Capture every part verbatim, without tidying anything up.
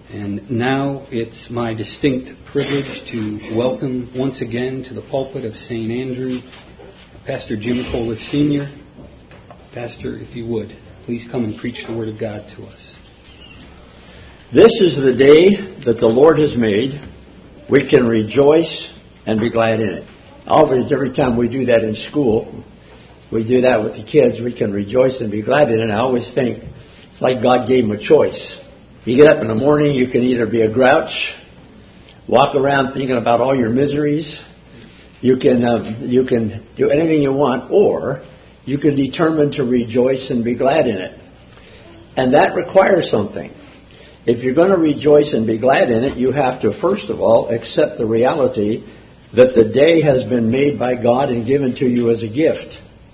And now it's my distinct privilege to welcome once again to the pulpit of Saint Andrew, Pastor Jim Coliff Senior Pastor, if you would, please come and preach the Word of God to us. This is the day that the Lord has made. We can rejoice and be glad in it. Always, every time we do that in school, we do that with the kids, we can rejoice and be glad in it. And I always think it's like God gave them a choice. You get up in the morning, you can either be a grouch, walk around thinking about all your miseries, you can um, you can do anything you want, or you can determine to rejoice and be glad in it. And that requires something. If you're going to rejoice and be glad in it, you have to, first of all, accept the reality that the day has been made by God and given to you as a gift.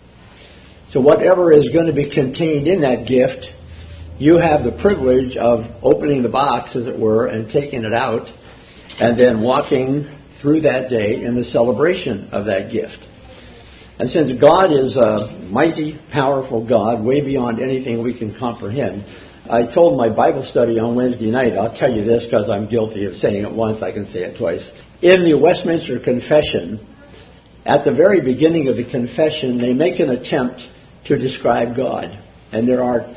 So whatever is going to be contained in that gift, you have the privilege of opening the box, as it were, and taking it out, and then walking through that day in the celebration of that gift. And since God is a mighty, powerful God, way beyond anything we can comprehend, I told my Bible study on Wednesday night, I'll tell you this because I'm guilty of saying it once, I can say it twice. In the Westminster Confession, at the very beginning of the confession, they make an attempt to describe God. And there are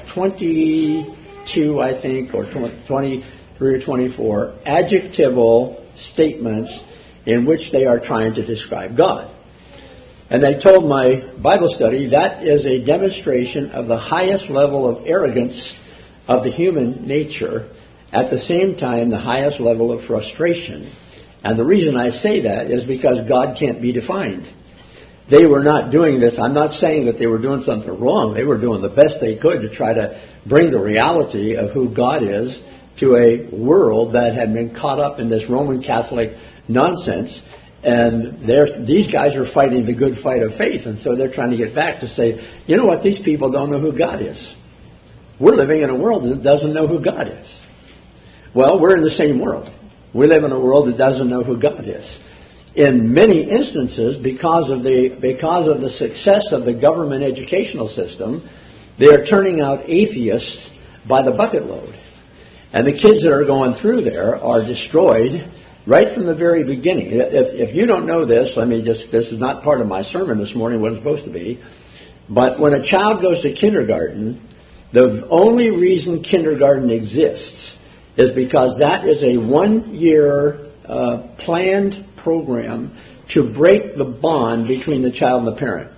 twenty-two, I think, or twenty-three or twenty-four adjectival statements in which they are trying to describe God. And they told my Bible study that is a demonstration of the highest level of arrogance of the human nature, at the same time the highest level of frustration. And the reason I say that is because God can't be defined. They were not doing this. I'm not saying that they were doing something wrong. They were doing the best they could to try to bring the reality of who God is to a world that had been caught up in this Roman Catholic nonsense. And these guys are fighting the good fight of faith. And so they're trying to get back to say, you know what, these people don't know who God is. We're living in a world that doesn't know who God is. Well, we're in the same world. We live in a world that doesn't know who God is. In many instances, because of the because of the success of the government educational system, they are turning out atheists by the bucket load. And the kids that are going through there are destroyed right from the very beginning. If, if you don't know this, let me just, this is not part of my sermon this morning, what it's supposed to be. But when a child goes to kindergarten, the only reason kindergarten exists is because that is a one-year uh, planned program to break the bond between the child and the parent.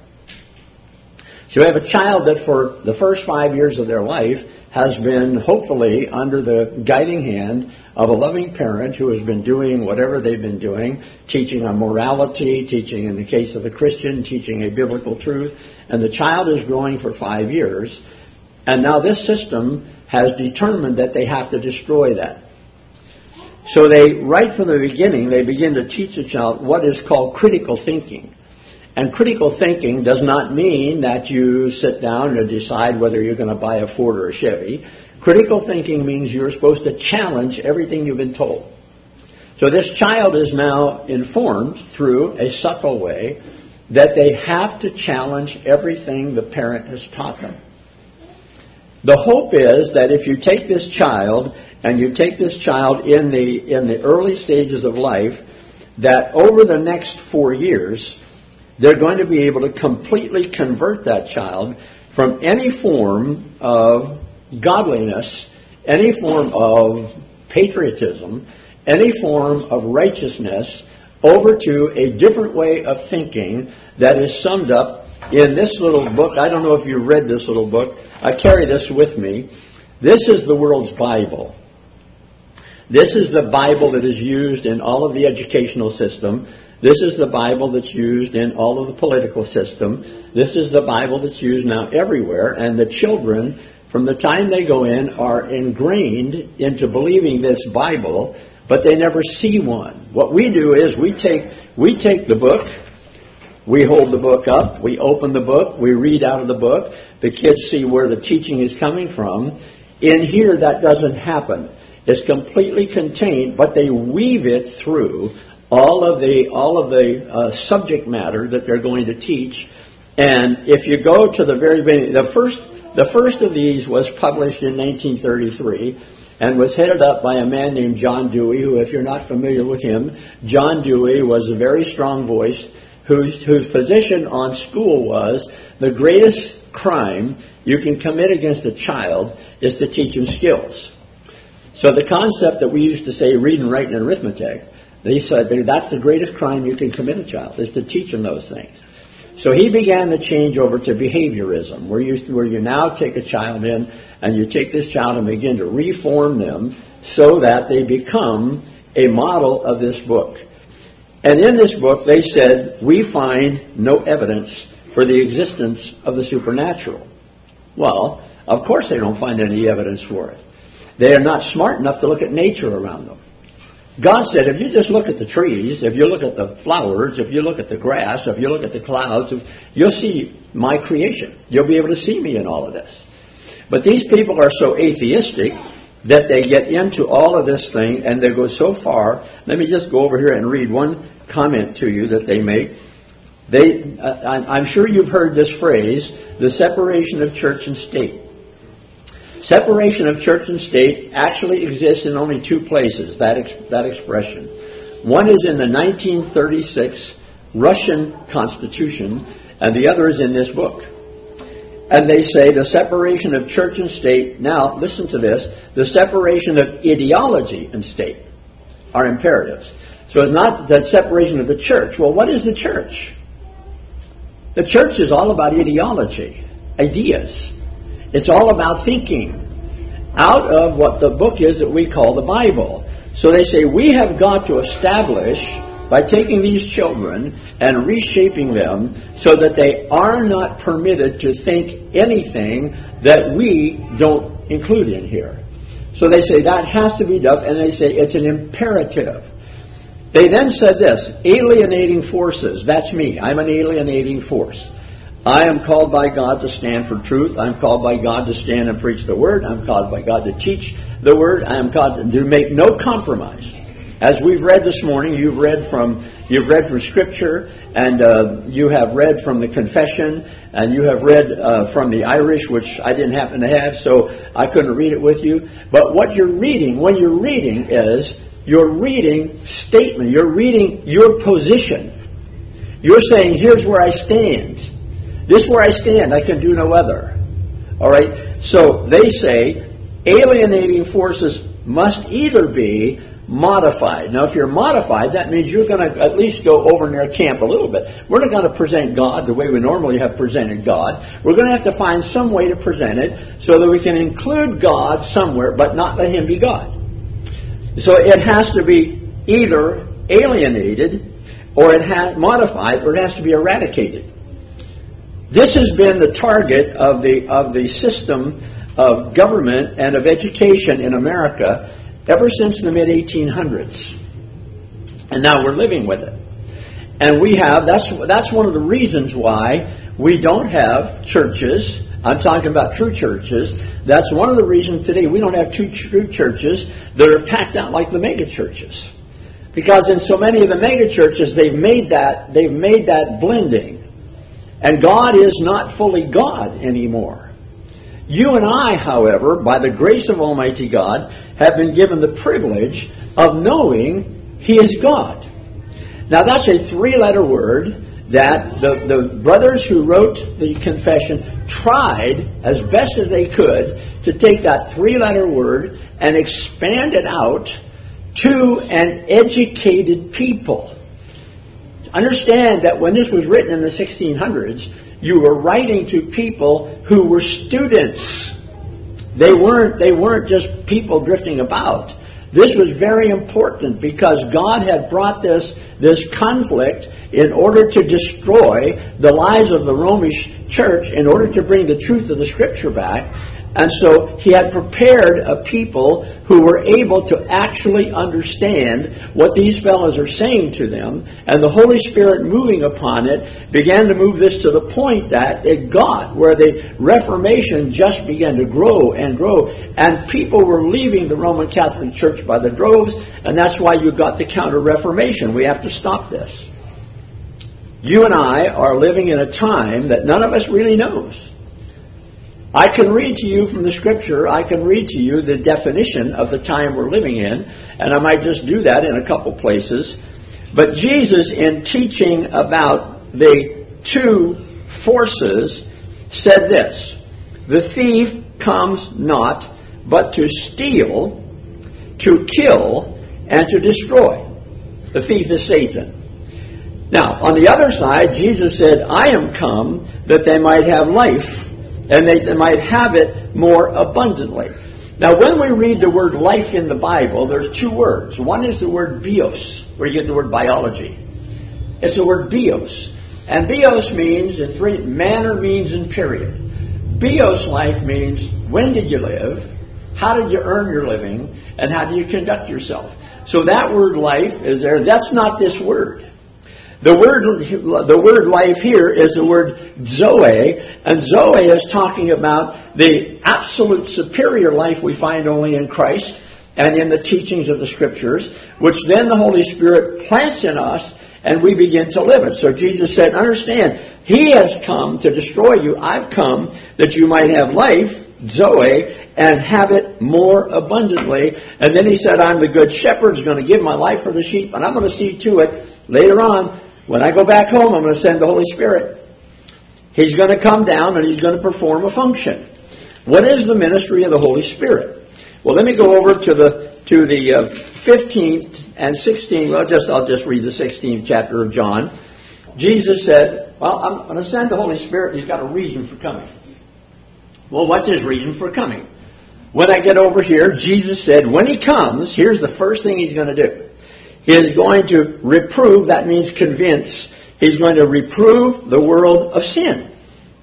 So you have a child that for the first five years of their life has been hopefully under the guiding hand of a loving parent who has been doing whatever they've been doing, teaching a morality, teaching, in the case of a Christian, teaching a biblical truth, and the child is growing for five years. And now this system has determined that they have to destroy that. So they, right from the beginning, they begin to teach the child what is called critical thinking. And critical thinking does not mean that you sit down and decide whether you're going to buy a Ford or a Chevy. Critical thinking means you're supposed to challenge everything you've been told. So this child is now informed through a subtle way that they have to challenge everything the parent has taught them. The hope is that if you take this child and you take this child in the in the early stages of life, that over the next four years, they're going to be able to completely convert that child from any form of godliness, any form of patriotism, any form of righteousness, over to a different way of thinking that is summed up in this little book. I don't know if you've read this little book. I carry this with me. This is the world's Bible. This is the Bible that is used in all of the educational system. This is the Bible that's used in all of the political system. This is the Bible that's used now everywhere. And the children, from the time they go in, are ingrained into believing this Bible, but they never see one. What we do is we take we take the book, we hold the book up, we open the book, we read out of the book. The kids see where the teaching is coming from. In here, that doesn't happen. It's completely contained, but they weave it through all of the all of the uh, subject matter that they're going to teach. And if you go to the very beginning, the first the first of these was published in nineteen thirty-three, and was headed up by a man named John Dewey, who, if you're not familiar with him, John Dewey was a very strong voice whose, whose position on school was the greatest crime you can commit against a child is to teach him skills. So the concept that we used to say reading, writing, and arithmetic, they said that's the greatest crime you can commit a child, is to teach them those things. So he began the change over to behaviorism, where you, where you now take a child in and you take this child and begin to reform them so that they become a model of this book. And in this book, they said, we find no evidence for the existence of the supernatural. Well, of course they don't find any evidence for it. They are not smart enough to look at nature around them. God said, if you just look at the trees, if you look at the flowers, if you look at the grass, if you look at the clouds, you'll see my creation. You'll be able to see me in all of this. But these people are so atheistic that they get into all of this thing and they go so far. Let me just go over here and read one comment to you that they make. They, uh, I'm sure you've heard this phrase, the separation of church and state. Separation of church and state actually exists in only two places, that ex- that expression. One is in the nineteen thirty-six Russian Constitution, and the other is in this book. And they say the separation of church and state, now listen to this, the separation of ideology and state are imperatives. So it's not the separation of the church. Well, what is the church? The church is all about ideology, ideas. It's all about thinking out of what the book is that we call the Bible. So they say we have got to establish, by taking these children and reshaping them so that they are not permitted to think anything that we don't include in here. So they say that has to be done, and they say it's an imperative. They then said this, alienating forces. That's me. I'm an alienating force. I am called by God to stand for truth. I'm called by God to stand and preach the Word. I'm called by God to teach the Word. I am called to make no compromise. As we've read this morning, you've read from you've read from Scripture, and uh, you have read from the Confession, and you have read uh, from the Irish, which I didn't happen to have, so I couldn't read it with you. But what you're reading, when you're reading, is you're reading statement. You're reading your position. You're saying, here's where I stand. This is where I stand. I can do no other. All right? So they say alienating forces must either be modified. Now, if you're modified, that means you're going to at least go over near camp a little bit. We're not going to present God the way we normally have presented God. We're going to have to find some way to present it so that we can include God somewhere, but not let Him be God. So it has to be either alienated, or it has modified, or it has to be eradicated. This has been the target of the of the system of government and of education in America ever since the mid eighteen hundreds. And now we're living with it. And we have, that's that's one of the reasons why we don't have churches. I'm talking about true churches. That's one of the reasons today we don't have two true churches that are packed out like the mega churches. Because in so many of the mega churches, they've made that they've made that blending. And God is not fully God anymore. You and I, however, by the grace of Almighty God, have been given the privilege of knowing He is God. Now that's a three-letter word that the, the brothers who wrote the confession tried as best as they could to take that three-letter word and expand it out to an educated people. Understand that when this was written in the sixteen hundreds, you were writing to people who were students. They weren't, they weren't just people drifting about. This was very important because God had brought this, this conflict in order to destroy the lies of the Romish church, in order to bring the truth of the Scripture back. And so He had prepared a people who were able to actually understand what these fellows are saying to them. And the Holy Spirit, moving upon it, began to move this to the point that it got where the Reformation just began to grow and grow. And people were leaving the Roman Catholic Church by the droves. And that's why you got the Counter-Reformation. We have to stop this. You and I are living in a time that none of us really knows. I can read to you from the Scripture, I can read to you the definition of the time we're living in, and I might just do that in a couple places. But Jesus, in teaching about the two forces, said this: the thief comes not but to steal, to kill, and to destroy. The thief is Satan. Now, on the other side, Jesus said, I am come that they might have life, and they, they might have it more abundantly. Now, when we read the word life in the Bible, there's two words. One is the word bios, where you get the word biology. It's the word bios. And bios means, in three, manner, means, and period. Bios life means, when did you live? How did you earn your living? And how do you conduct yourself? So that word life is there. That's not this word. The word, the word life here is the word zoe, and zoe is talking about the absolute superior life we find only in Christ and in the teachings of the Scriptures, which then the Holy Spirit plants in us and we begin to live it. So Jesus said, understand, He has come to destroy you. I've come that you might have life, zoe, and have it more abundantly. And then He said, I'm the good shepherd, who's going to give my life for the sheep, and I'm going to see to it later on, when I go back home, I'm going to send the Holy Spirit. He's going to come down and He's going to perform a function. What is the ministry of the Holy Spirit? Well, let me go over to the to the uh, fifteenth and sixteenth. Well, just I'll just read the sixteenth chapter of John. Jesus said, well, I'm going to send the Holy Spirit. He's got a reason for coming. Well, what's His reason for coming? When I get over here, Jesus said, when He comes, here's the first thing He's going to do. He is going to reprove, that means convince. He's going to reprove the world of sin.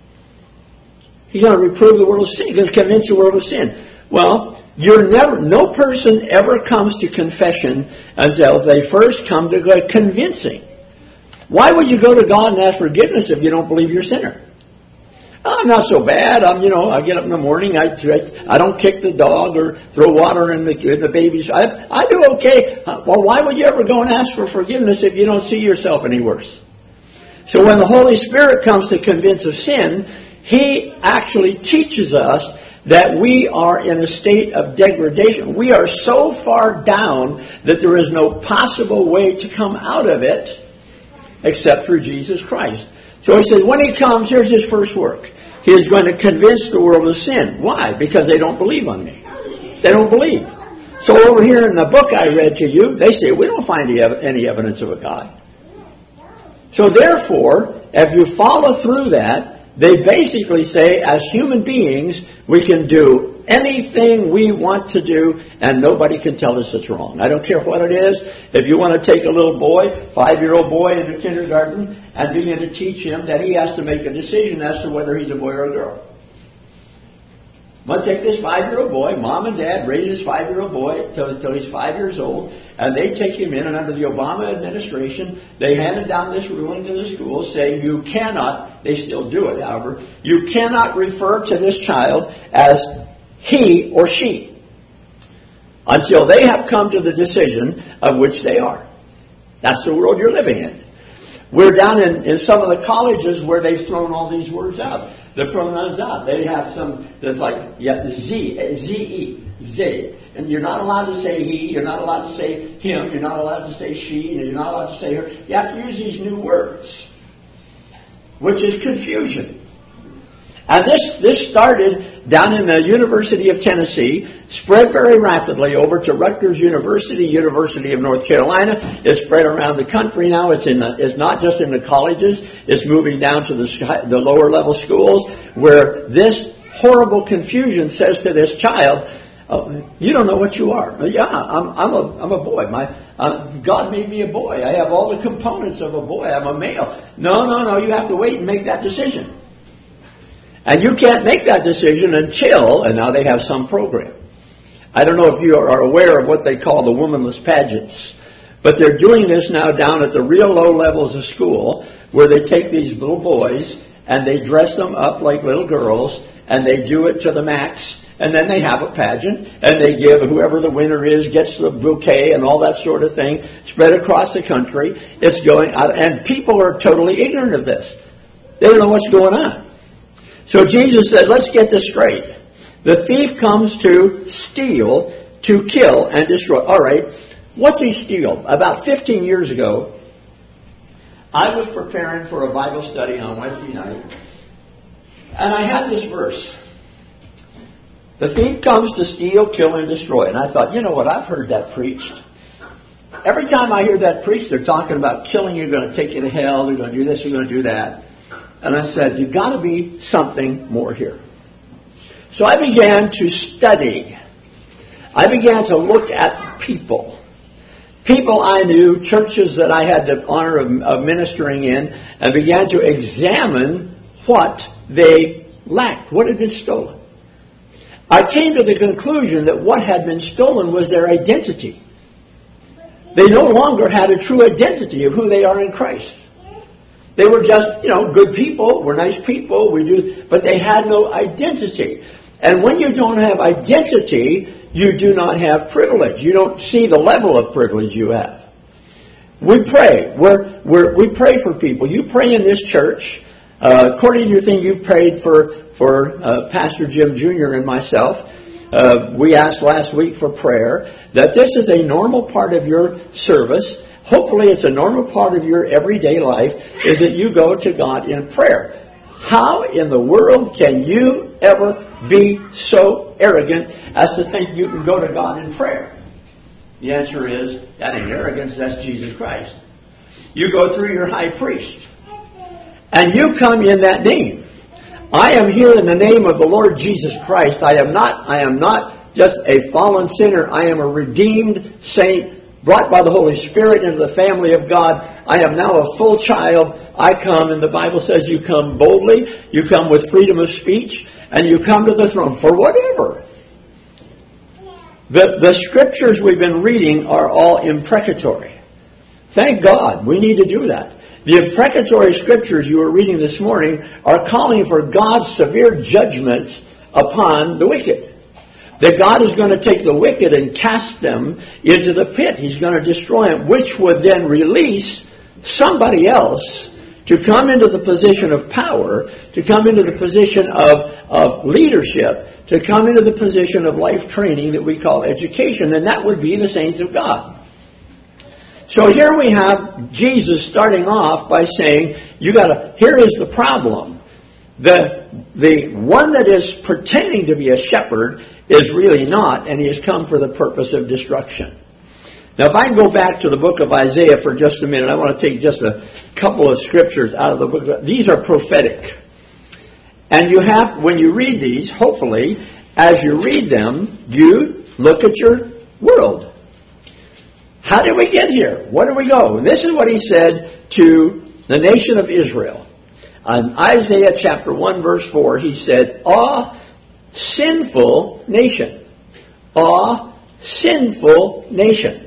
He's going to reprove the world of sin. He's going to convince the world of sin. Well, you're never, no person ever comes to confession until they first come to convincing. Why would you go to God and ask forgiveness if you don't believe you're a sinner? I'm not so bad. I'm, you know, I get up in the morning. I I don't kick the dog or throw water in the, in the baby's. I I do okay. Well, why would you ever go and ask for forgiveness if you don't see yourself any worse? So when the Holy Spirit comes to convince of sin, He actually teaches us that we are in a state of degradation. We are so far down that there is no possible way to come out of it except through Jesus Christ. So He says, when He comes, here's His first work. He is going to convince the world of sin. Why? Because they don't believe on me. They don't believe. So over here in the book I read to you, they say, we don't find any evidence of a God. So therefore, if you follow through that, they basically say, as human beings, we can do anything we want to do, and nobody can tell us it's wrong. I don't care what it is. If you want to take a little boy, five-year-old boy into kindergarten, and begin to teach him that he has to make a decision as to whether he's a boy or a girl. I'm going to take this five-year-old boy, mom and dad raise this five-year-old boy till he's five years old, and they take him in, and under the Obama administration, they handed down this ruling to the schools saying you cannot, they still do it, however, you cannot refer to this child as he or she until they have come to the decision of which they are. That's the world you're living in. We're down in, in some of the colleges where they've thrown all these words out. The pronouns out. They have some, there's like, yeah, Z, Z-E, Z. And you're not allowed to say he, you're not allowed to say him, you're not allowed to say she, and you're not allowed to say her. You have to use these new words, which is confusion. And this, this started down in the University of Tennessee, spread very rapidly over to Rutgers University, University of North Carolina. It's spread around the country now. It's in the, it's not just in the colleges. It's moving down to the, the lower level schools where this horrible confusion says to this child, oh, you don't know what you are. Yeah, I'm, I'm, a, I'm a boy. My, uh, God made me a boy. I have all the components of a boy. I'm a male. No, no, no. You have to wait and make that decision. And you can't make that decision until, and now they have some program. I don't know if you are aware of what they call the womanless pageants, but they're doing this now down at the real low levels of school, where they take these little boys and they dress them up like little girls, and they do it to the max, and then they have a pageant, and they give whoever the winner is gets the bouquet and all that sort of thing, spread across the country. It's going out, and people are totally ignorant of this. They don't know what's going on. So Jesus said, let's get this straight. The thief comes to steal, to kill, and destroy. All right, what's he steal? About fifteen years ago, I was preparing for a Bible study on Wednesday night, and I had this verse. The thief comes to steal, kill, and destroy. And I thought, you know what, I've heard that preached. Every time I hear that preached, they're talking about killing you, going to take you to hell, they're going to do this, they're going to do that. And I said, you've got to be something more here. So I began to study. I began to look at people. People I knew, churches that I had the honor of, of ministering in, and began to examine what they lacked, what had been stolen. I came to the conclusion that what had been stolen was their identity. They no longer had a true identity of who they are in Christ. They were just, you know, good people, we're nice people, we do, but they had no identity. And when you don't have identity, you do not have privilege. You don't see the level of privilege you have. We pray. We're, we're, we pray for people. You pray in this church. Uh, according to your thing, you've prayed for, for uh, Pastor Jim Junior and myself. Uh, we asked last week for prayer that this is a normal part of your service. Hopefully it's a normal part of your everyday life, is that you go to God in prayer. How in the world can you ever be so arrogant as to think you can go to God in prayer? The answer is, that ain't arrogance, that's Jesus Christ. You go through your high priest, and you come in that name. I am here in the name of the Lord Jesus Christ. I am not, I am not just a fallen sinner. I am a redeemed saint, brought by the Holy Spirit into the family of God. I am now a full child. I come, and the Bible says you come boldly, you come with freedom of speech, and you come to the throne for whatever. The, the scriptures we've been reading are all imprecatory. Thank God, we need to do that. The imprecatory scriptures you were reading this morning are calling for God's severe judgment upon the wicked. That God is going to take the wicked and cast them into the pit. He's going to destroy them, which would then release somebody else to come into the position of power, to come into the position of, of leadership, to come into the position of life training that we call education, and that would be the saints of God. So here we have Jesus starting off by saying, you gotta, here is the problem. The, the one that is pretending to be a shepherd is really not, and he has come for the purpose of destruction. Now, if I can go back to the book of Isaiah for just a minute, I want to take just a couple of scriptures out of the book. These are prophetic. And you have, when you read these, hopefully, as you read them, you look at your world. How did we get here? Where do we go? And this is what he said to the nation of Israel. On Isaiah chapter one, verse four, he said, "Ah, sinful nation. Ah, sinful nation.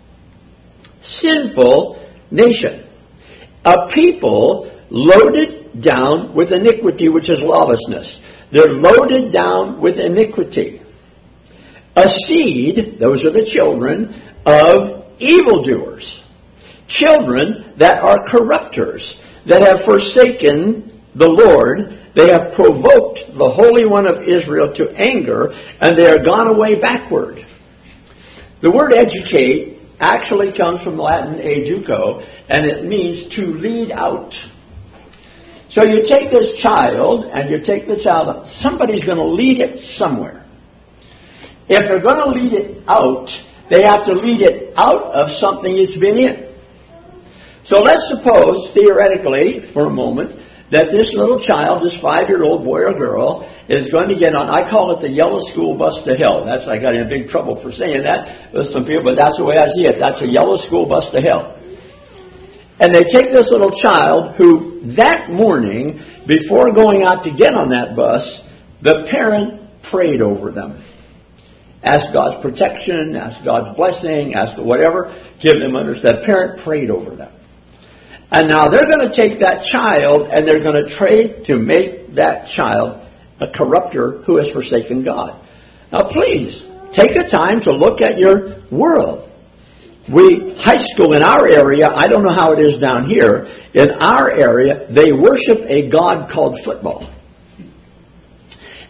Sinful nation. A people loaded down with iniquity, which is lawlessness." They're loaded down with iniquity. A seed, those are the children, of evildoers. Children that are corrupters, that have forsaken the Lord. They have provoked the Holy One of Israel to anger, and they are gone away backward. The word educate actually comes from Latin educo, and it means to lead out. So you take this child, and you take the child, somebody's going to lead it somewhere. If they're going to lead it out, they have to lead it out of something it's been in. So let's suppose, theoretically, for a moment, that this little child, this five-year-old boy or girl, is going to get on, I call it the yellow school bus to hell. That's, I got in big trouble for saying that with some people, but that's the way I see it. That's a yellow school bus to hell. And they take this little child who, that morning, before going out to get on that bus, the parent prayed over them. Ask God's protection, ask God's blessing, ask whatever, give them understanding. The parent prayed over them. And now they're going to take that child and they're going to trade to make that child a corrupter who has forsaken God. Now please, take a time to look at your world. We, high school in our area, I don't know how it is down here, in our area, they worship a god called football.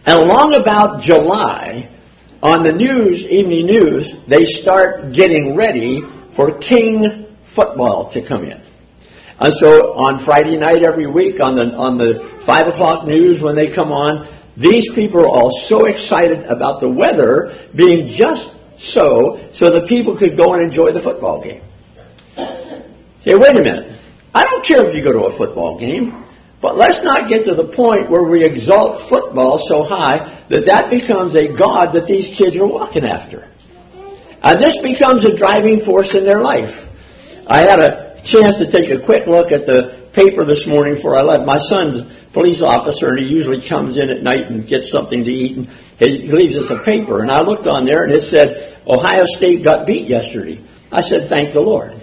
And along about July, on the news, evening news, they start getting ready for King football to come in. And so on Friday night every week, on the on the five o'clock news when they come on, these people are all so excited about the weather being just so, so that people could go and enjoy the football game. Say, wait a minute. I don't care if you go to a football game, but let's not get to the point where we exalt football so high that that becomes a god that these kids are walking after. And this becomes a driving force in their life. I had a chance to take a quick look at the paper this morning before I left. My son's a police officer, and he usually comes in at night and gets something to eat, and he leaves us a paper. And I looked on there, and it said, Ohio State got beat yesterday. I said, thank the Lord.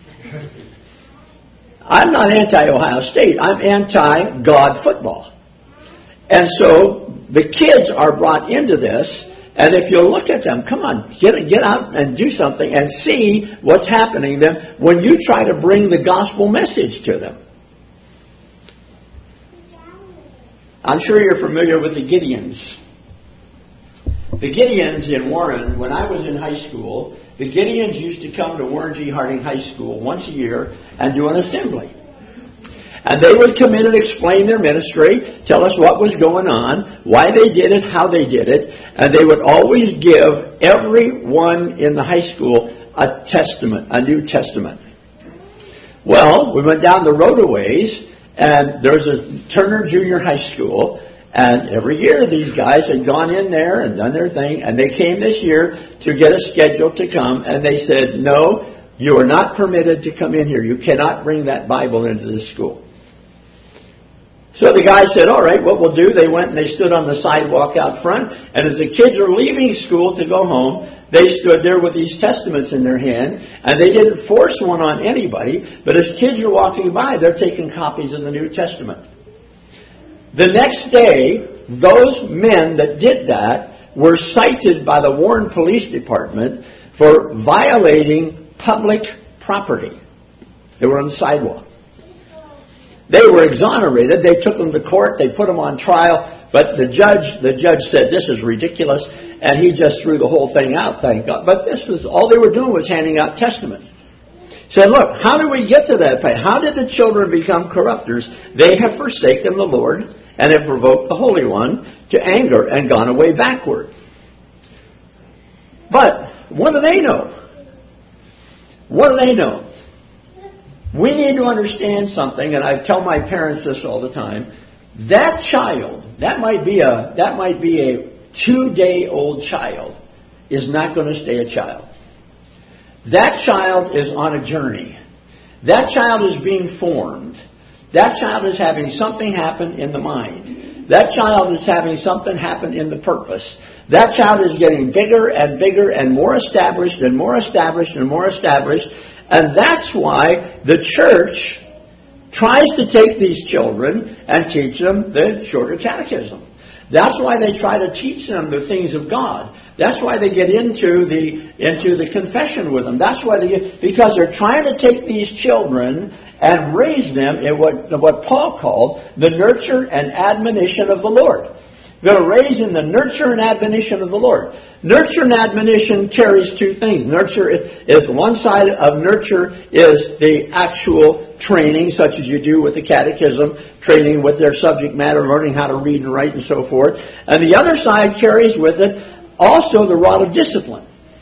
I'm not anti-Ohio State. I'm anti-God football. And so the kids are brought into this, and if you look at them, come on, get get out and do something and see what's happening to them when you try to bring the gospel message to them. I'm sure you're familiar with the Gideons. The Gideons in Warren, when I was in high school, the Gideons used to come to Warren G. Harding High School once a year and do an assembly. And they would come in and explain their ministry, tell us what was going on, why they did it, how they did it, and they would always give everyone in the high school a testament, a New Testament. Well, we went down the road a ways, and there was a Turner Junior High School, and every year these guys had gone in there and done their thing, and they came this year to get a schedule to come, and they said, no, you are not permitted to come in here. You cannot bring that Bible into the school. So the guy said, all right, what we'll do, they went and they stood on the sidewalk out front, and as the kids are leaving school to go home, they stood there with these testaments in their hand, and they didn't force one on anybody, but as kids are walking by, they're taking copies of the New Testament. The next day, those men that did that were cited by the Warren Police Department for violating public property. They were on the sidewalk. They were exonerated. They took them to court. They put them on trial. But the judge, the judge said, this is ridiculous. And he just threw the whole thing out, thank God. But this was, all they were doing was handing out testaments. He said, look, how did we get to that point? How did the children become corrupters? They have forsaken the Lord and have provoked the Holy One to anger and gone away backward. But what do they know? What do they know? We need to understand something, and I tell my parents this all the time. That child, that might be a that might be a two-day-old child, is not going to stay a child. That child is on a journey. That child is being formed. That child is having something happen in the mind. That child is having something happen in the purpose. That child is getting bigger and bigger and more established and more established and more established. And that's why the church tries to take these children and teach them the shorter catechism. That's why they try to teach them the things of God. That's why they get into the into the confession with them. That's why they get, because they're trying to take these children and raise them in what what Paul called the nurture and admonition of the Lord. We're going to raise in the nurture and admonition of the Lord. Nurture and admonition carries two things. Nurture is one side of nurture is the actual training, such as you do with the catechism, training with their subject matter, learning how to read and write and so forth. And the other side carries with it also the rod of discipline.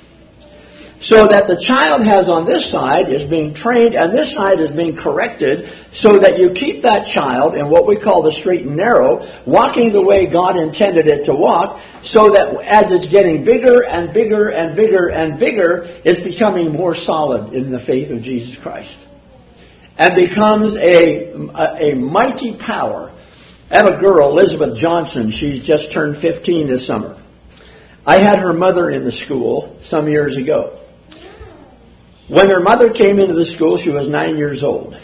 So that the child has on this side is being trained and this side is being corrected so that you keep that child in what we call the straight and narrow, walking the way God intended it to walk, so that as it's getting bigger and bigger and bigger and bigger, it's becoming more solid in the faith of Jesus Christ. And becomes a, a, a mighty power. I have a girl, Elizabeth Johnson. She's just turned fifteen this summer. I had her mother in the school some years ago. When her mother came into the school, she was nine years old.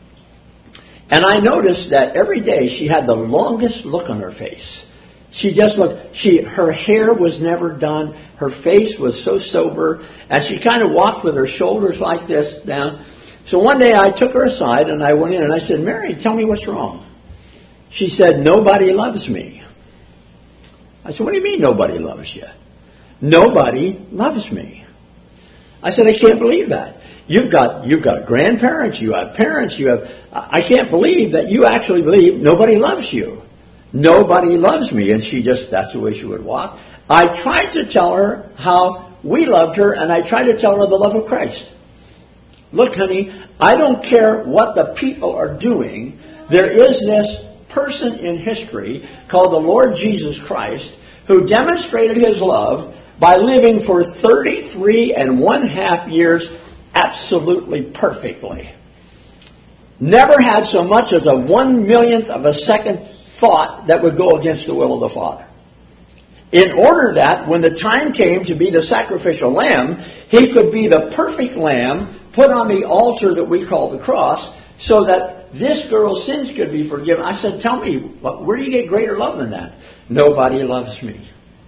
And I noticed that every day she had the longest look on her face. She just looked, she, her hair was never done. Her face was so sober. And she kind of walked with her shoulders like this down. So one day I took her aside and I went in and I said, Mary, tell me what's wrong. She said, nobody loves me. I said, what do you mean nobody loves you? Nobody loves me. I said, I can't believe that. You've got you've got grandparents, you have parents, you have... I can't believe that you actually believe nobody loves you. Nobody loves me. And she just, that's the way she would walk. I tried to tell her how we loved her, and I tried to tell her the love of Christ. Look, honey, I don't care what the people are doing. There is this person in history called the Lord Jesus Christ who demonstrated his love by living for thirty-three and one half years absolutely perfectly. Never had so much as a one millionth of a second thought that would go against the will of the Father. In order that when the time came to be the sacrificial lamb, he could be the perfect lamb put on the altar that we call the cross, so that this girl's sins could be forgiven. I said, tell me, where do you get greater love than that? Nobody loves me.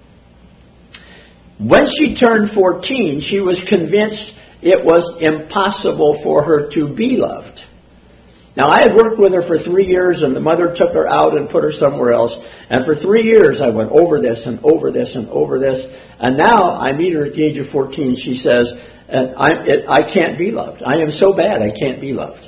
When she turned fourteen, she was convinced it was impossible for her to be loved. Now, I had worked with her for three years, and the mother took her out and put her somewhere else. And for three years, I went over this and over this and over this. And now I meet her at the age of fourteen. She says, I, it, I can't be loved. I am so bad, I can't be loved.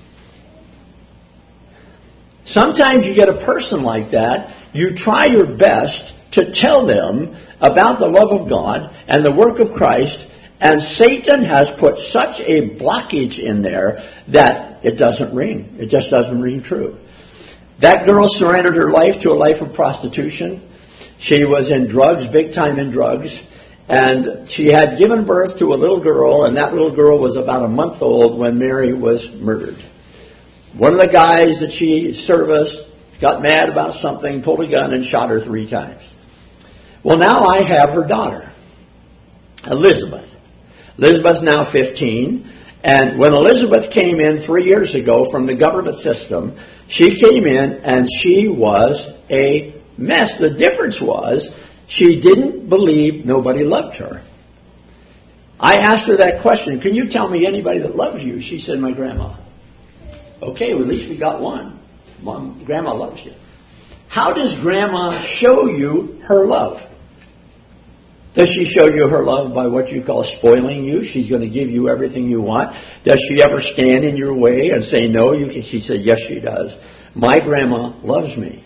Sometimes you get a person like that, you try your best to tell them about the love of God and the work of Christ, and Satan has put such a blockage in there that it doesn't ring. It just doesn't ring true. That girl surrendered her life to a life of prostitution. She was in drugs, big time in drugs, and she had given birth to a little girl, and that little girl was about a month old when Mary was murdered. One of the guys that she serviced got mad about something, pulled a gun, and shot her three times. Well, now I have her daughter, Elizabeth. Elizabeth's now fifteen, and when Elizabeth came in three years ago from the government system, she came in and she was a mess. The difference was she didn't believe nobody loved her. I asked her that question, can you tell me anybody that loves you? She said, my grandma. Okay, well, at least we got one. Mom, grandma loves you. How does grandma show you her love? Does she show you her love by what you call spoiling you? She's going to give you everything you want. Does she ever stand in your way and say no? You can, she said, yes, she does. My grandma loves me.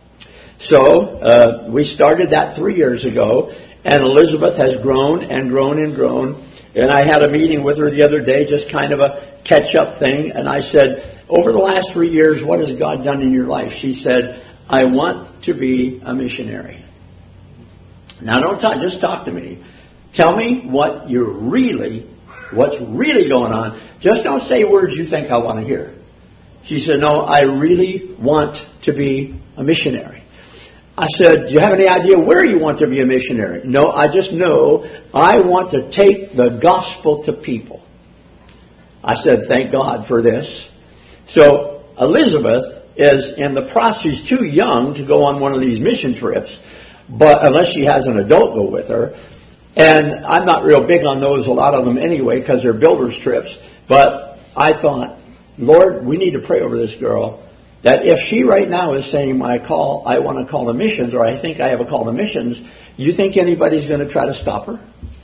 So uh, we started that three years ago, and Elizabeth has grown and grown and grown. And I had a meeting with her the other day, just kind of a catch-up thing. And I said, over the last three years, what has God done in your life? She said, I want to be a missionary. Now, don't talk, just talk to me. Tell me what you're really, what's really going on. Just don't say words you think I want to hear. She said, no, I really want to be a missionary. I said, do you have any idea where you want to be a missionary? No, I just know I want to take the gospel to people. I said, thank God for this. So Elizabeth is in the process. She's too young to go on one of these mission trips, but unless she has an adult go with her. And I'm not real big on those, a lot of them anyway, because they're builder's trips. But I thought, Lord, we need to pray over this girl, that if she right now is saying, I call, I want to call to missions, or I think I have a call to missions, you think anybody's going to try to stop her?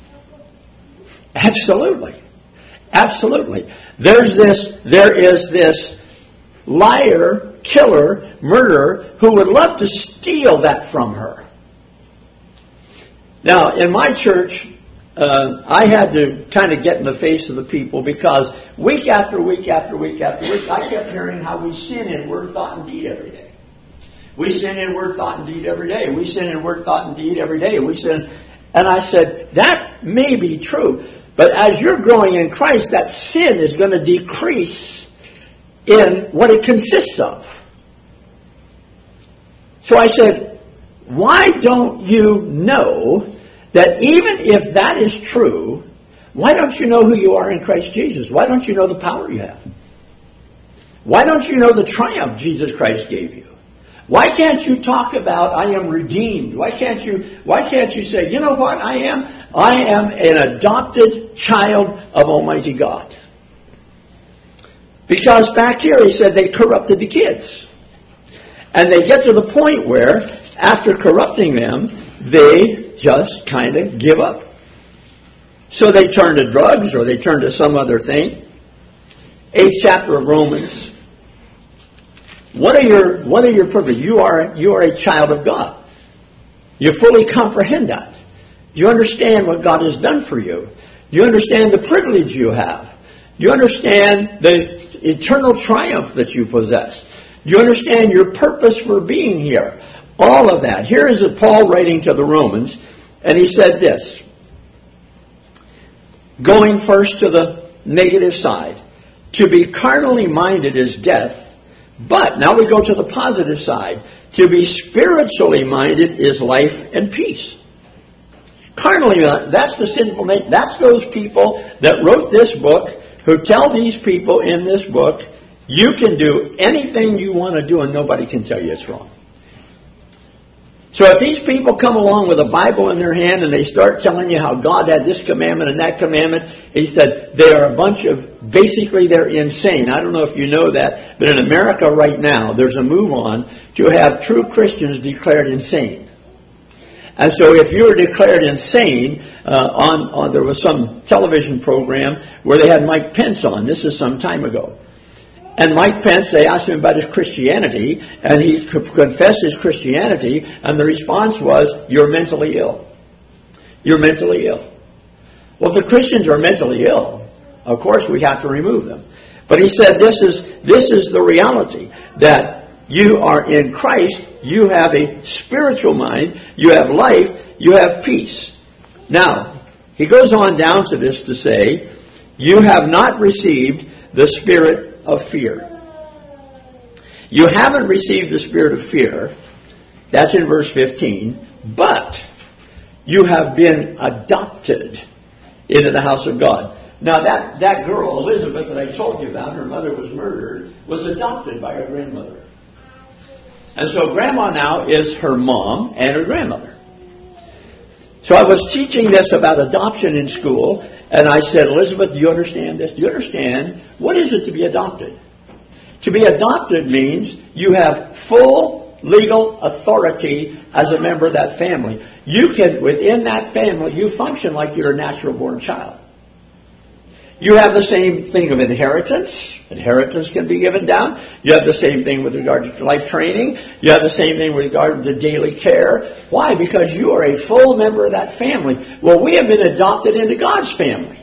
Absolutely. Absolutely. There's this, there is this liar, killer, murderer who would love to steal that from her. Now, in my church, uh, I had to kind of get in the face of the people, because week after week after week after week, I kept hearing how we sin in word, thought, and deed every day. We sin in word, thought, and deed every day. We sin in word, thought, and deed every day. We sin, and I said, that may be true, but as you're growing in Christ, that sin is going to decrease in what it consists of. So I said, why don't you know that even if that is true, why don't you know who you are in Christ Jesus? Why don't you know the power you have? Why don't you know the triumph Jesus Christ gave you? Why can't you talk about, I am redeemed? Why can't you, why can't you say, you know what I am? I am an adopted child of Almighty God. Because back here he said they corrupted the kids. And they get to the point where after corrupting them, they just kind of give up. So they turn to drugs or they turn to some other thing. Eighth chapter of Romans. What are your what are your purpose? You are you are a child of God. You fully comprehend that. You understand what God has done for you. You understand the privilege you have. You understand the eternal triumph that you possess. You understand your purpose for being here. All of that. Here is Paul writing to the Romans, and he said this. Going first to the negative side. To be carnally minded is death, but now we go to the positive side. To be spiritually minded is life and peace. Carnally, that's the sinful nature. That's those people that wrote this book who tell these people in this book, you can do anything you want to do and nobody can tell you it's wrong. So if these people come along with a Bible in their hand and they start telling you how God had this commandment and that commandment, he said they are a bunch of, basically they're insane. I don't know if you know that, but in America right now, there's a move on to have true Christians declared insane. And so if you were declared insane, uh, on, on there was some television program where they had Mike Pence on. This is some time ago. And Mike Pence, they asked him about his Christianity, and he confessed his Christianity, and the response was, you're mentally ill. You're mentally ill. Well, if the Christians are mentally ill, of course we have to remove them. But he said this is this is the reality, that you are in Christ, you have a spiritual mind, you have life, you have peace. Now, he goes on down to this to say, you have not received the spirit of fear. You haven't received the spirit of fear. That's in verse fifteen. But you have been adopted into the house of God. Now that, that girl, Elizabeth, that I told you about, her mother was murdered, was adopted by her grandmother. And so grandma now is her mom and her grandmother. So I was teaching this about adoption in school, and I said, Elizabeth, do you understand this? Do you understand what is it to be adopted? To be adopted means you have full legal authority as a member of that family. You can, within that family, you function like you're a natural born child. You have the same thing of inheritance. Inheritance can be given down. You have the same thing with regard to life training. You have the same thing with regard to daily care. Why? Because you are a full member of that family. Well, we have been adopted into God's family.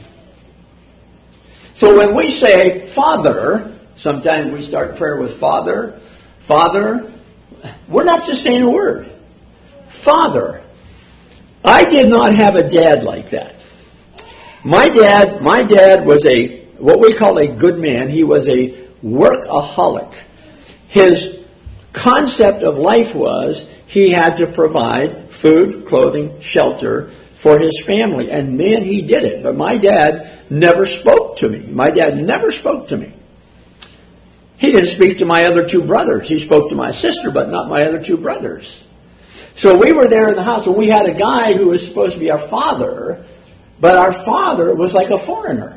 So when we say Father, sometimes we start prayer with Father, Father. We're not just saying a word. Father. I did not have a dad like that. My dad, my dad was a, what we call a good man. He was a workaholic. His concept of life was he had to provide food, clothing, shelter for his family. And man, he did it. But my dad never spoke to me. My dad never spoke to me. He didn't speak to my other two brothers. He spoke to my sister, but not my other two brothers. So we were there in the house, and we had a guy who was supposed to be our father, but our father was like a foreigner.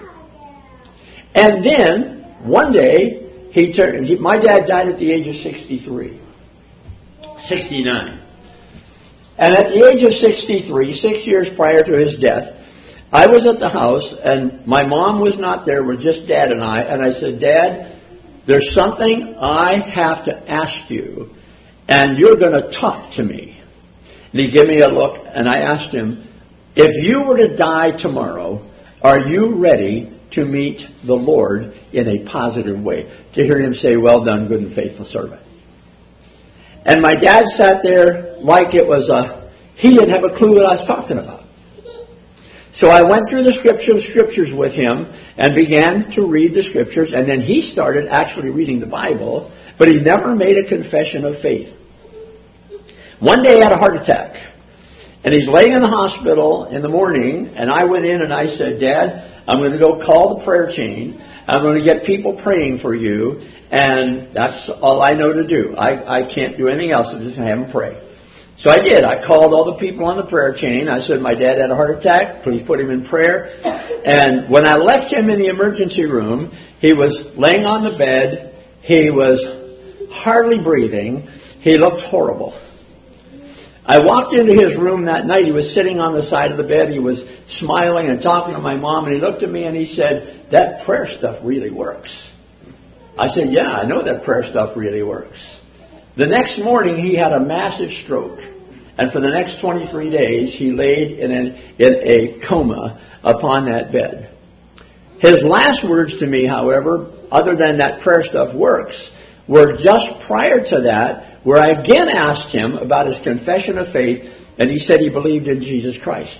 And then, one day, he turned. He, my dad died at the age of sixty-three. sixty-nine. And at the age of sixty-three, six years prior to his death, I was at the house, and my mom was not there. We're just Dad and I. And I said, Dad, there's something I have to ask you, and you're going to talk to me. And he gave me a look, and I asked him, if you were to die tomorrow, are you ready to meet the Lord in a positive way? To hear him say, well done, good and faithful servant. And my dad sat there like it was a, he didn't have a clue what I was talking about. So I went through the scripture, scriptures with him and began to read the scriptures, and then he started actually reading the Bible, but he never made a confession of faith. One day he had a heart attack. And he's laying in the hospital in the morning, and I went in and I said, Dad, I'm going to go call the prayer chain. I'm going to get people praying for you, and that's all I know to do. I, I can't do anything else. I'm just going to have them pray. So I did. I called all the people on the prayer chain. I said, my dad had a heart attack. Please put him in prayer. And when I left him in the emergency room, he was laying on the bed. He was hardly breathing. He looked horrible. I walked into his room that night. He was sitting on the side of the bed. He was smiling and talking to my mom, and he looked at me and he said, "That prayer stuff really works." I said, "Yeah, I know that prayer stuff really works." The next morning, he had a massive stroke. And for the next twenty-three days, he laid in a, in a coma upon that bed. His last words to me, however, other than that prayer stuff works, were just prior to that, where I again asked him about his confession of faith, and he said he believed in Jesus Christ.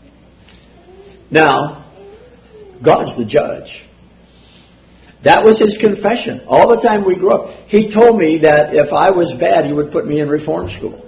Now, God's the judge. That was his confession. All the time we grew up, he told me that if I was bad, he would put me in reform school.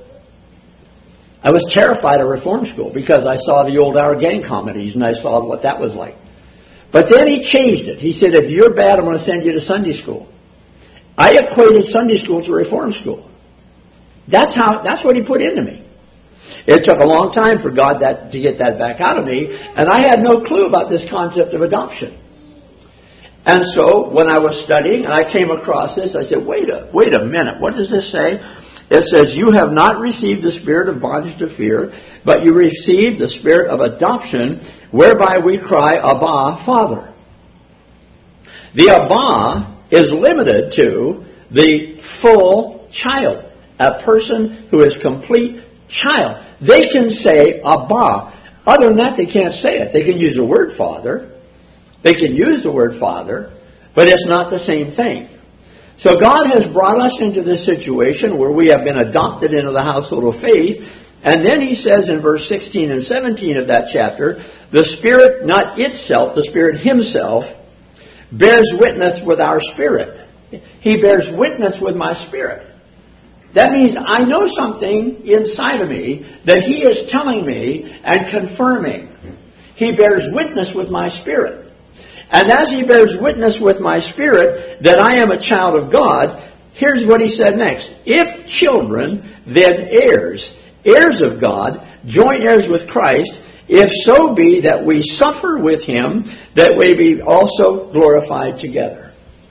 I was terrified of reform school because I saw the old Our Gang comedies and I saw what that was like. But then he changed it. He said, if you're bad, I'm going to send you to Sunday school. I equated Sunday school to reform school. That's how. That's what he put into me. It took a long time for God that to get that back out of me, and I had no clue about this concept of adoption. And so when I was studying and I came across this, I said, wait a wait a minute, what does this say? It says, you have not received the spirit of bondage to fear, but you received the spirit of adoption, whereby we cry, Abba, Father. The Abba is limited to the full child, a person who is complete child. They can say Abba. Other than that, they can't say it. They can use the word Father. They can use the word Father, but it's not the same thing. So God has brought us into this situation where we have been adopted into the household of faith. And then he says in verse sixteen and seventeen of that chapter, the Spirit, not itself, the Spirit himself, bears witness with our spirit. He bears witness with my spirit. That means I know something inside of me that he is telling me and confirming. He bears witness with my spirit. And as he bears witness with my spirit that I am a child of God, here's what he said next. If children, then heirs, heirs of God, joint heirs with Christ, if so be that we suffer with him, that we be also glorified together.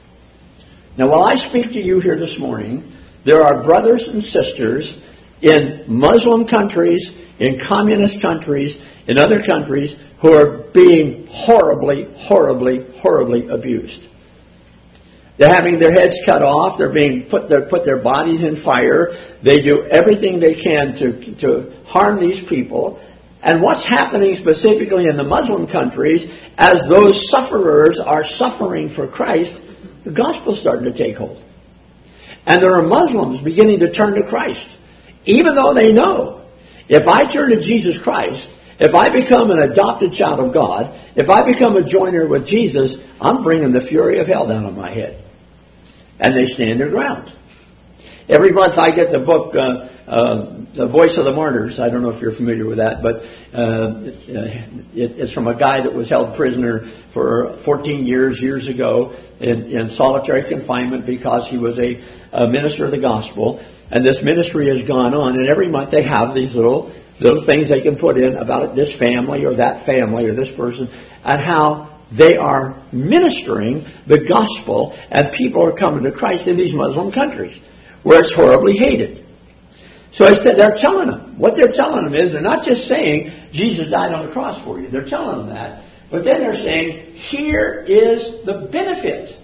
Now, while I speak to you here this morning, there are brothers and sisters in Muslim countries, in communist countries, in other countries who are being horribly, horribly, horribly abused. They're having their heads cut off. They're being put their put their bodies in fire. They do everything they can to to harm these people. And what's happening specifically in the Muslim countries, as those sufferers are suffering for Christ, the gospel's starting to take hold. And there are Muslims beginning to turn to Christ, even though they know, if I turn to Jesus Christ, if I become an adopted child of God, if I become a joiner with Jesus, I'm bringing the fury of hell down on my head. And they stand their ground. Every month I get the book, uh, uh, The Voice of the Martyrs. I don't know if you're familiar with that, but uh, it, it's from a guy that was held prisoner for fourteen years, years ago, in, in solitary confinement because he was a, a minister of the gospel. And this ministry has gone on, and every month they have these little little things they can put in about this family or that family or this person, and how they are ministering the gospel, and people are coming to Christ in these Muslim countries where it's horribly hated. So they're telling them, what they're telling them is, they're not just saying Jesus died on the cross for you. They're telling them that. But then they're saying, here is the benefit.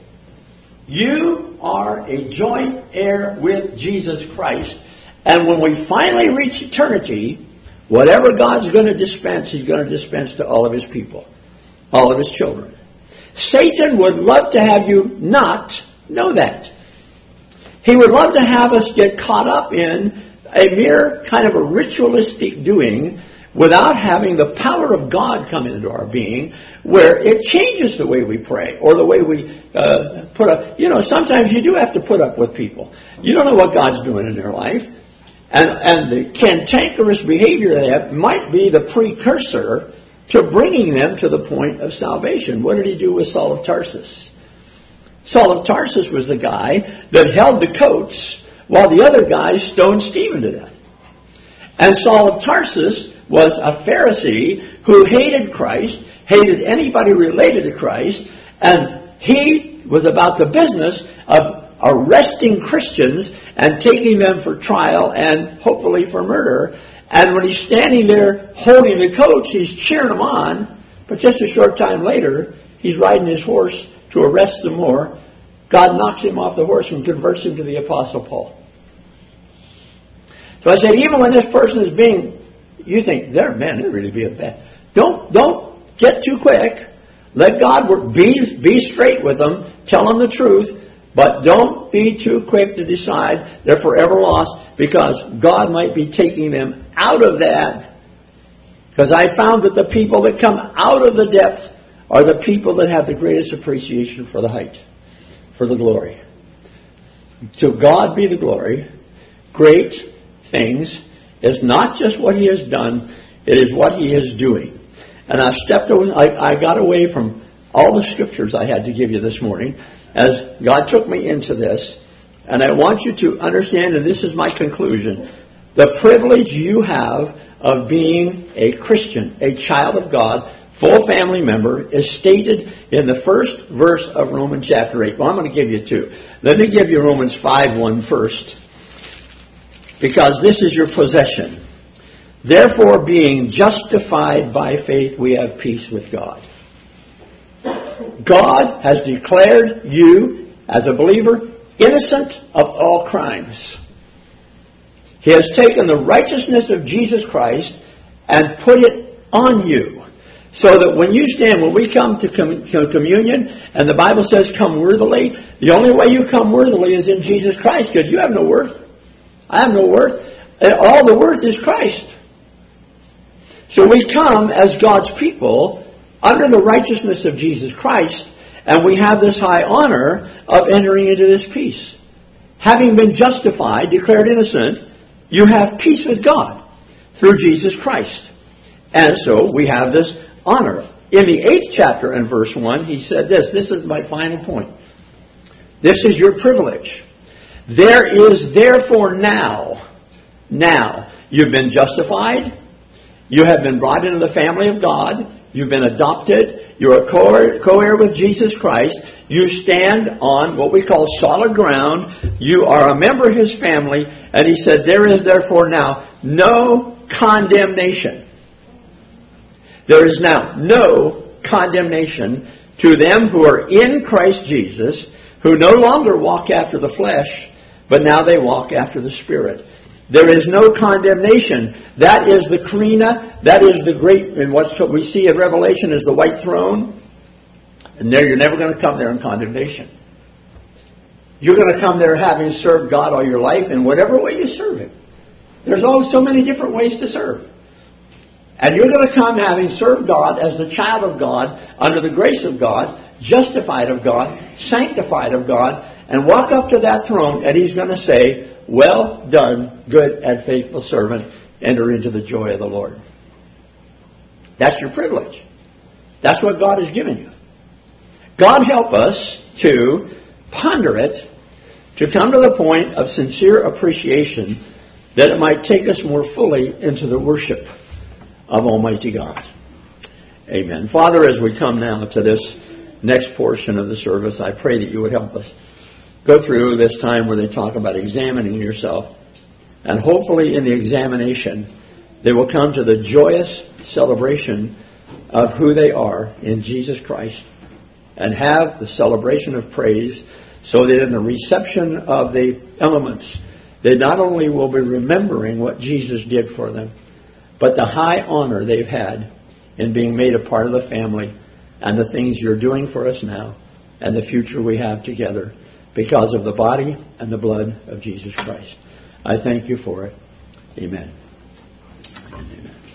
You are a joint heir with Jesus Christ. And when we finally reach eternity, whatever God's going to dispense, he's going to dispense to all of his people, all of his children. Satan would love to have you not know that. He would love to have us get caught up in a mere kind of a ritualistic doing without having the power of God come into our being, where it changes the way we pray or the way we uh, put up. You know, sometimes you do have to put up with people. You don't know what God's doing in their life. And, and the cantankerous behavior they have might be the precursor to bringing them to the point of salvation. What did he do with Saul of Tarsus? Saul of Tarsus was the guy that held the coats while the other guys stoned Stephen to death. And Saul of Tarsus was a Pharisee who hated Christ, hated anybody related to Christ, and he was about the business of arresting Christians and taking them for trial and hopefully for murder. And when he's standing there holding the coats, he's cheering them on. But just a short time later, he's riding his horse to arrest them more. God knocks him off the horse and converts him to the Apostle Paul. So I said, even when this person is being, you think, they're, man, they're really being bad. Don't, don't get too quick. Let God work. Be, be straight with them. Tell them the truth. But don't be too quick to decide they're forever lost, because God might be taking them out of that. Because I found that the people that come out of the depth are the people that have the greatest appreciation for the height, for the glory. To God be the glory. Great things is not just what He has done, it is what He is doing. And I stepped away, I, I got away from all the scriptures I had to give you this morning as God took me into this. And I want you to understand, and this is my conclusion, the privilege you have of being a Christian, a child of God, full family member, is stated in the first verse of Romans chapter eight. Well, I'm going to give you two. Let me give you Romans five one first, because this is your possession. Therefore, being justified by faith, we have peace with God. God has declared you, as a believer, innocent of all crimes. He has taken the righteousness of Jesus Christ and put it on you. So that when you stand, when we come to, com- to communion, and the Bible says come worthily, the only way you come worthily is in Jesus Christ, because you have no worth. I have no worth. All the worth is Christ. So we come as God's people under the righteousness of Jesus Christ, and we have this high honor of entering into this peace. Having been justified, declared innocent, you have peace with God through Jesus Christ. And so we have this honor. In the eighth chapter and verse one, he said this. This is my final point. This is your privilege. There is therefore now, now, you've been justified. You have been brought into the family of God. You've been adopted. You're a co-heir with Jesus Christ. You stand on what we call solid ground. You are a member of His family. And he said, there is therefore now no condemnation. There is now no condemnation to them who are in Christ Jesus, who no longer walk after the flesh, but now they walk after the Spirit. There is no condemnation. That is the Karina. That is the great, and what we see in Revelation is the white throne. And there, you're never going to come there in condemnation. You're going to come there having served God all your life in whatever way you serve Him. There's always so many different ways to serve. And you're going to come having served God as the child of God, under the grace of God, justified of God, sanctified of God, and walk up to that throne, and He's going to say, well done, good and faithful servant. Enter into the joy of the Lord. That's your privilege. That's what God has given you. God help us to ponder it, to come to the point of sincere appreciation, that it might take us more fully into the worship of Almighty God. Amen. Father, as we come now to this next portion of the service, I pray that you would help us go through this time where they talk about examining yourself. And hopefully in the examination, they will come to the joyous celebration of who they are in Jesus Christ, and have the celebration of praise, so that in the reception of the elements, they not only will be remembering what Jesus did for them, but the high honor they've had in being made a part of the family, and the things you're doing for us now, and the future we have together, because of the body and the blood of Jesus Christ. I thank you for it. Amen. Amen.